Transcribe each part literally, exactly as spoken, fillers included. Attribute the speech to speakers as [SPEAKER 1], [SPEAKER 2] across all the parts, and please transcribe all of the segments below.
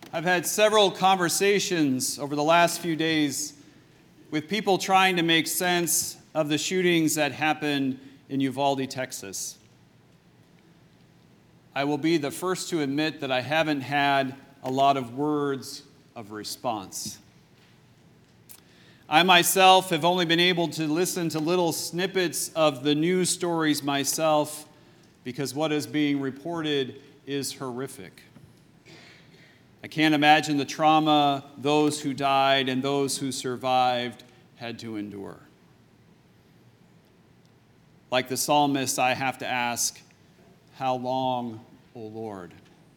[SPEAKER 1] I've had several conversations over the last few days with people trying to make sense of the shootings that happened in Uvalde, Texas. I will be the first to admit that I haven't had a lot of words of response. I myself have only been able to listen to little snippets of the news stories myself because what is being reported is horrific. I can't imagine the trauma those who died and those who survived had to endure. Like the psalmist, I have to ask, how long, O Lord?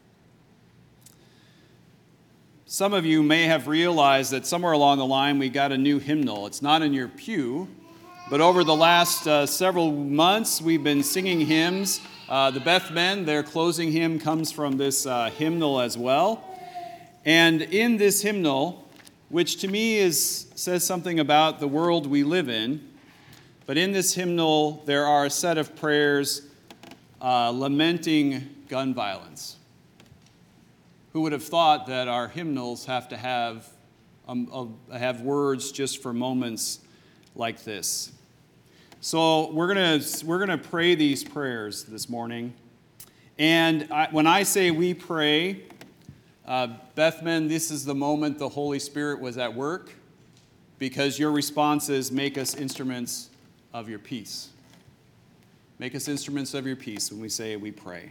[SPEAKER 1] Some of you may have realized that somewhere along the line we got a new hymnal. It's not in your pew, but over the last uh, several months we've been singing hymns. Uh, the Beth Men, their closing hymn comes from this uh, hymnal as well. And in this hymnal, which to me is says something about the world we live in, but in this hymnal there are a set of prayers uh, lamenting gun violence. Who would have thought that our hymnals have to have, um, uh, have words just for moments like this? So we're gonna we're gonna pray these prayers this morning, and I, when I say we pray, uh, Bethman, this is the moment the Holy Spirit was at work, because your responses make us instruments of your peace. Make us instruments of your peace when we say we pray.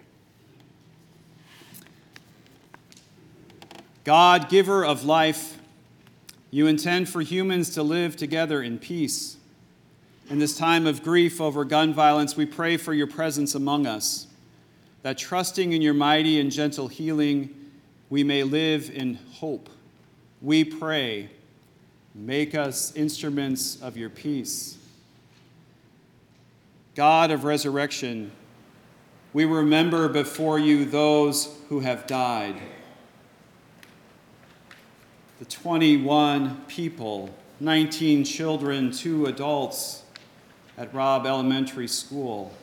[SPEAKER 1] God, giver of life, you intend for humans to live together in peace. In this time of grief over gun violence, we pray for your presence among us, that trusting in your mighty and gentle healing, we may live in hope. We pray, make us instruments of your peace. God of resurrection, we remember before you those who have died. The twenty-one people, nineteen children, two adults at Robb Elementary School.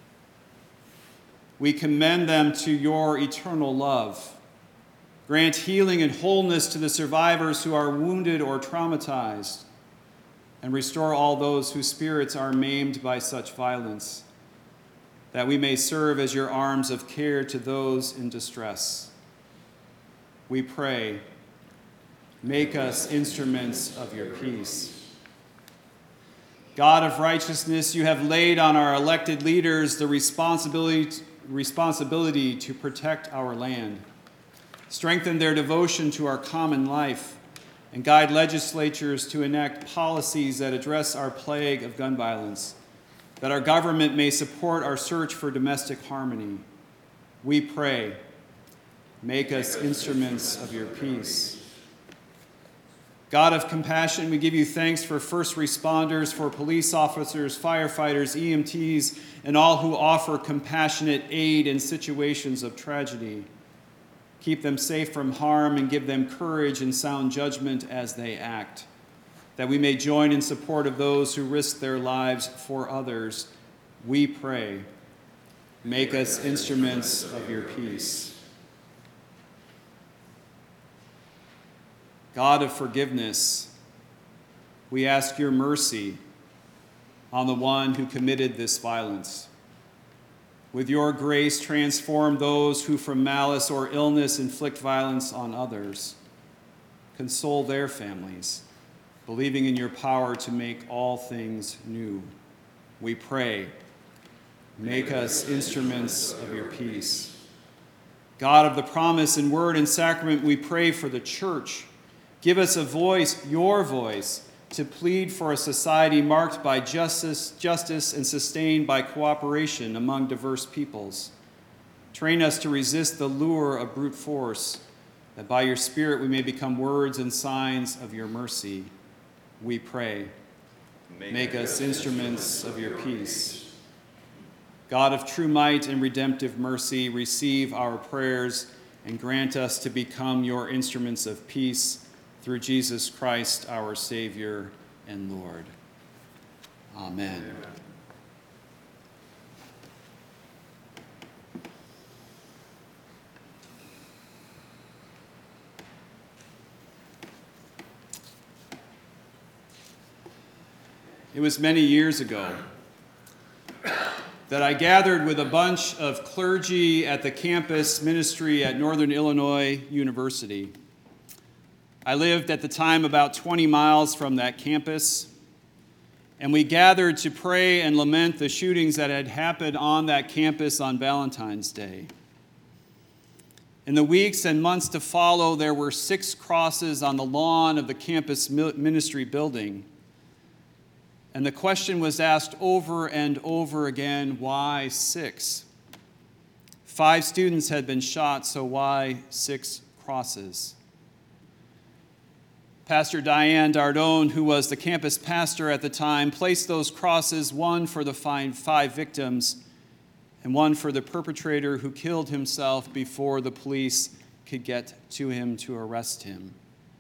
[SPEAKER 1] We commend them to your eternal love. Grant healing and wholeness to the survivors who are wounded or traumatized, and restore all those whose spirits are maimed by such violence, that we may serve as your arms of care to those in distress. We pray, make us instruments of your peace. God of righteousness, you have laid on our elected leaders the responsibility, responsibility to protect our land. Strengthen their devotion to our common life and guide legislatures to enact policies that address our plague of gun violence, that our government may support our search for domestic harmony. We pray, make us instruments of your peace. God of compassion, we give you thanks for first responders, for police officers, firefighters, E M Ts, and all who offer compassionate aid in situations of tragedy. Keep them safe from harm and give them courage and sound judgment as they act, that we may join in support of those who risk their lives for others. We pray, make us instruments of your peace. God of forgiveness, we ask your mercy on the one who committed this violence. With your grace, transform those who from malice or illness inflict violence on others. Console their families, believing in your power to make all things new. We pray, make us instruments of your peace. God of the promise and word and sacrament, we pray for the church. Give us a voice, your voice, to plead for a society marked by justice, justice and sustained by cooperation among diverse peoples. Train us to resist the lure of brute force, that by your Spirit we may become words and signs of your mercy. We pray, make, make us instruments of your peace. God of true might and redemptive mercy, receive our prayers and grant us to become your instruments of peace, through Jesus Christ, our Savior and Lord. Amen. Amen. It was many years ago that I gathered with a bunch of clergy at the campus ministry at Northern Illinois University. I lived at the time about twenty miles from that campus, and we gathered to pray and lament the shootings that had happened on that campus on Valentine's Day. In the weeks and months to follow, there were six crosses on the lawn of the campus ministry building. And the question was asked over and over again, why six? Five students had been shot, so why six crosses? Pastor Diane Dardone, who was the campus pastor at the time, placed those crosses, one for the five victims and one for the perpetrator who killed himself before the police could get to him to arrest him.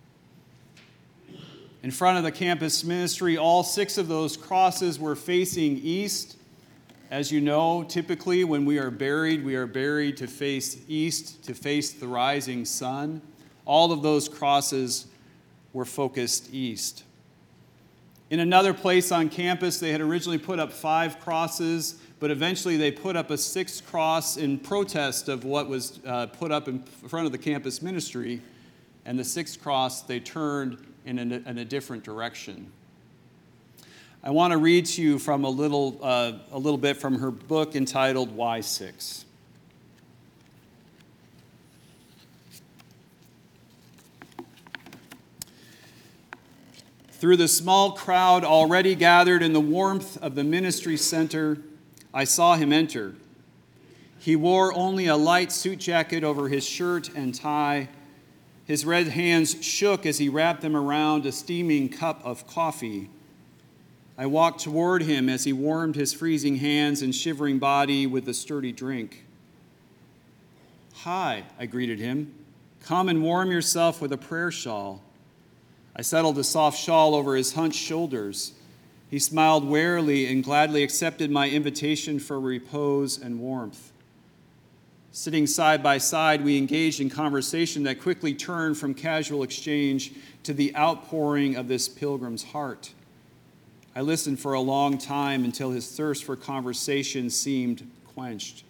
[SPEAKER 1] In front of the campus ministry, all six of those crosses were facing east. As you know, typically when we are buried, we are buried to face east, to face the rising sun. All of those crosses were focused east. In another place on campus, they had originally put up five crosses, but eventually they put up a sixth cross in protest of what was uh, put up in front of the campus ministry. And the sixth cross, they turned in a, in a different direction. I want to read to you from a little, uh, a little bit from her book entitled Why Six? Through the small crowd already gathered in the warmth of the ministry center, I saw him enter. He wore only a light suit jacket over his shirt and tie. His red hands shook as he wrapped them around a steaming cup of coffee. I walked toward him as he warmed his freezing hands and shivering body with the sturdy drink. "Hi," I greeted him. "Come and warm yourself with a prayer shawl." I settled the soft shawl over his hunched shoulders. He smiled warily and gladly accepted my invitation for repose and warmth. Sitting side by side, we engaged in conversation that quickly turned from casual exchange to the outpouring of this pilgrim's heart. I listened for a long time until his thirst for conversation seemed quenched.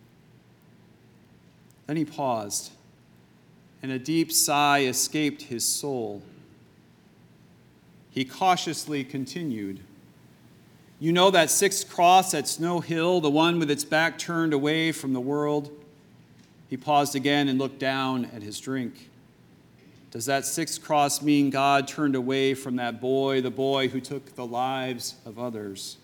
[SPEAKER 1] Then he paused, and a deep sigh escaped his soul. He cautiously continued. "You know that sixth cross at Snow Hill, the one with its back turned away from the world?" He paused again and looked down at his drink. "Does that sixth cross mean God turned away from that boy, the boy who took the lives of others?"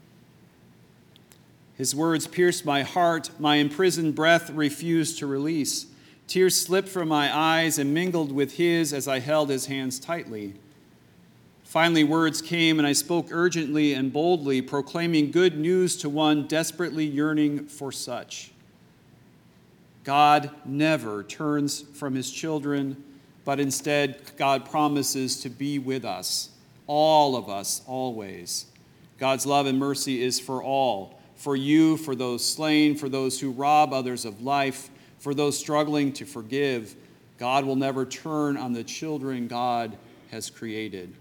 [SPEAKER 1] His words pierced my heart. My imprisoned breath refused to release. Tears slipped from my eyes and mingled with his as I held his hands tightly. Finally, words came, and I spoke urgently and boldly, proclaiming good news to one desperately yearning for such. God never turns from his children, but instead God promises to be with us, all of us, always. God's love and mercy is for all, for you, for those slain, for those who rob others of life, for those struggling to forgive. God will never turn on the children God has created.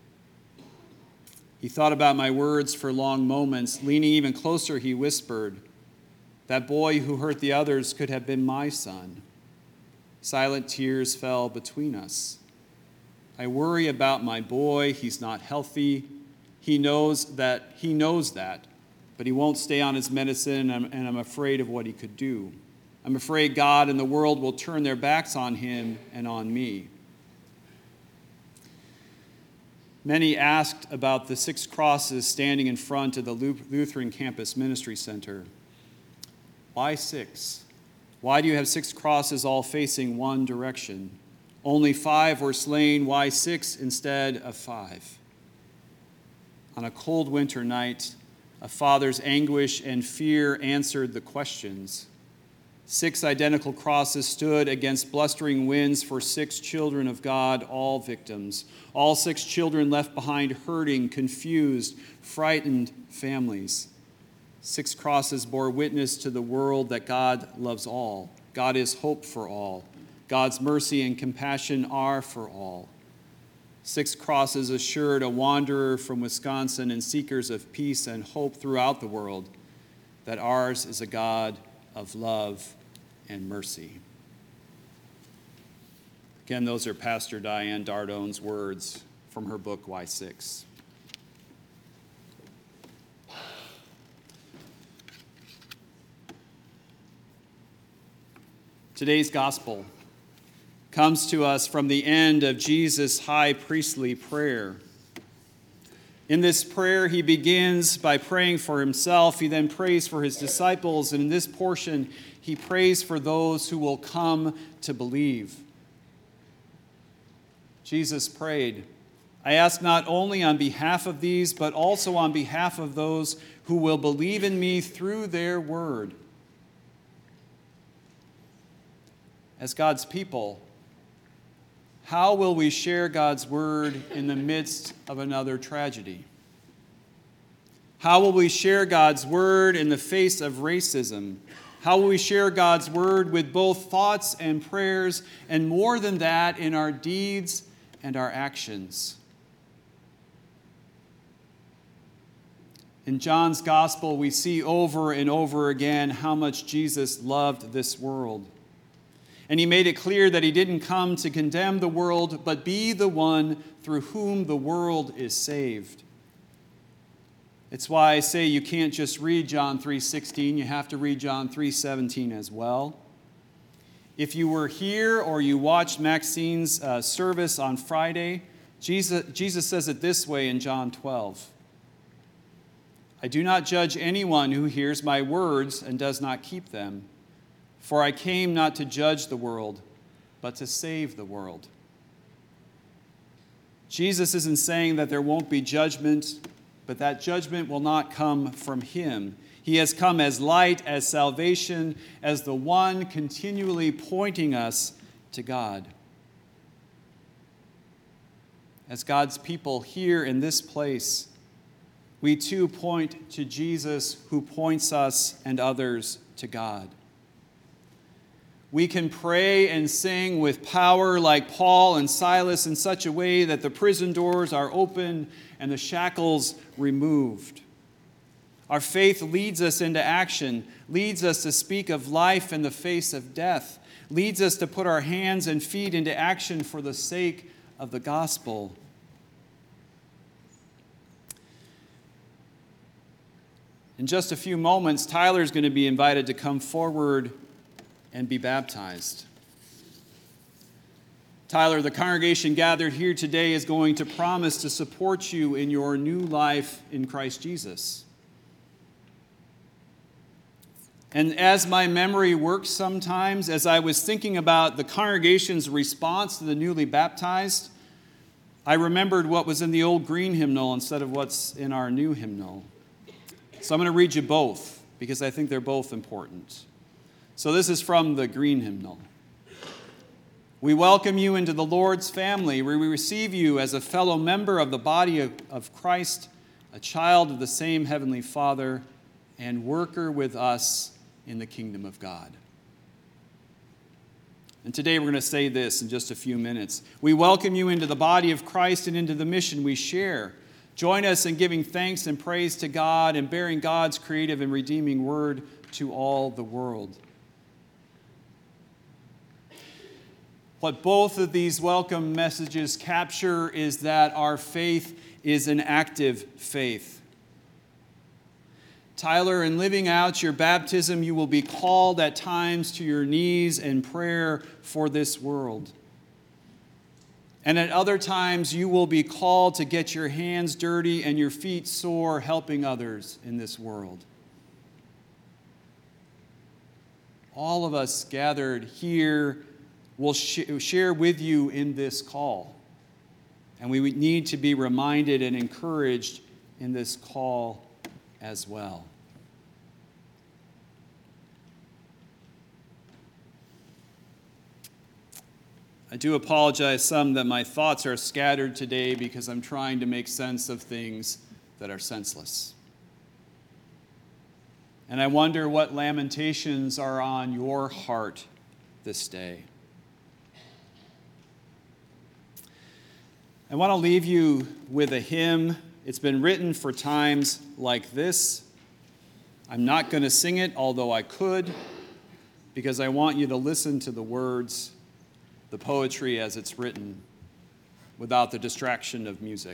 [SPEAKER 1] He thought about my words for long moments. Leaning even closer, he whispered, "That boy who hurt the others could have been my son." Silent tears fell between us. "I worry about my boy. He's not healthy. He knows that, he knows that, but he won't stay on his medicine, and I'm, and I'm afraid of what he could do. I'm afraid God and the world will turn their backs on him and on me." Many asked about the six crosses standing in front of the Lutheran Campus Ministry Center. Why six? Why do you have six crosses all facing one direction? Only five were slain. Why six instead of five? On a cold winter night, a father's anguish and fear answered the questions. Six identical crosses stood against blustering winds for six children of God, all victims. All six children left behind hurting, confused, frightened families. Six crosses bore witness to the world that God loves all. God is hope for all. God's mercy and compassion are for all. Six Crosses assured a wanderer from Wisconsin and seekers of peace and hope throughout the world that ours is a God of love and mercy. Again, those are Pastor Diane Dardone's words from her book, Why Six? Today's gospel comes to us from the end of Jesus' high priestly prayer. In this prayer, he begins by praying for himself. He then prays for his disciples. And in this portion, he prays for those who will come to believe. Jesus prayed, I ask not only on behalf of these, but also on behalf of those who will believe in me through their word. As God's people, how will we share God's word in the midst of another tragedy? How will we share God's word in the face of racism? How will we share God's word with both thoughts and prayers, and more than that, in our deeds and our actions? In John's gospel, we see over and over again how much Jesus loved this world. And he made it clear that he didn't come to condemn the world, but be the one through whom the world is saved. It's why I say you can't just read John three sixteen, you have to read John three seventeen as well. If you were here or you watched Maxine's uh, service on Friday, Jesus, Jesus says it this way in John twelve. I do not judge anyone who hears my words and does not keep them. For I came not to judge the world, but to save the world. Jesus isn't saying that there won't be judgment, but that judgment will not come from him. He has come as light, as salvation, as the one continually pointing us to God. As God's people here in this place, we too point to Jesus, who points us and others to God. We can pray and sing with power like Paul and Silas in such a way that the prison doors are open and the shackles removed. Our faith leads us into action, leads us to speak of life in the face of death, leads us to put our hands and feet into action for the sake of the gospel. In just a few moments, Tyler's going to be invited to come forward and be baptized. Tyler, the congregation gathered here today is going to promise to support you in your new life in Christ Jesus. And as my memory works sometimes, as I was thinking about the congregation's response to the newly baptized, I remembered what was in the old green hymnal instead of what's in our new hymnal. So I'm going to read you both because I think they're both important. So this is from the green hymnal. We welcome you into the Lord's family, where we receive you as a fellow member of the body of, of Christ, a child of the same heavenly Father, and worker with us in the kingdom of God. And today we're going to say this in just a few minutes. We welcome you into the body of Christ and into the mission we share. Join us in giving thanks and praise to God and bearing God's creative and redeeming word to all the world. What both of these welcome messages capture is that our faith is an active faith. Tyler, in living out your baptism, you will be called at times to your knees in prayer for this world. And at other times, you will be called to get your hands dirty and your feet sore helping others in this world. All of us gathered here will sh- share with you in this call. And we need to be reminded and encouraged in this call as well. I do apologize some that my thoughts are scattered today because I'm trying to make sense of things that are senseless. And I wonder what lamentations are on your heart this day. I want to leave you with a hymn. It's been written for times like this. I'm not going to sing it, although I could, because I want you to listen to the words, the poetry as it's written, without the distraction of music.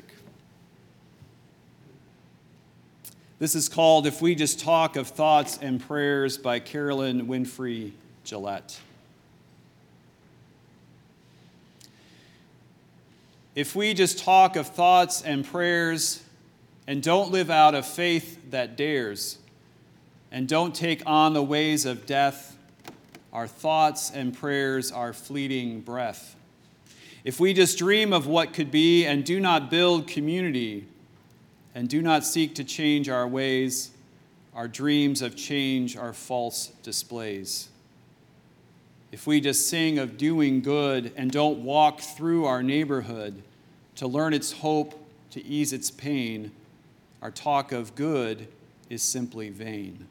[SPEAKER 1] This is called If We Just Talk of Thoughts and Prayers by Carolyn Winfrey Gillette. If we just talk of thoughts and prayers and don't live out a faith that dares, and don't take on the ways of death, our thoughts and prayers are fleeting breath. If we just dream of what could be and do not build community and do not seek to change our ways, our dreams of change are false displays. If we just sing of doing good and don't walk through our neighborhood to learn its hope, to ease its pain, our talk of good is simply vain.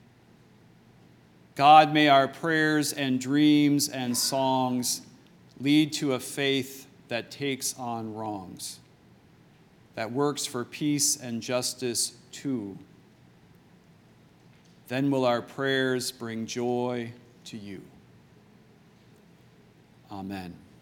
[SPEAKER 1] God, may our prayers and dreams and songs lead to a faith that takes on wrongs, that works for peace and justice too. Then will our prayers bring joy to you. Amen.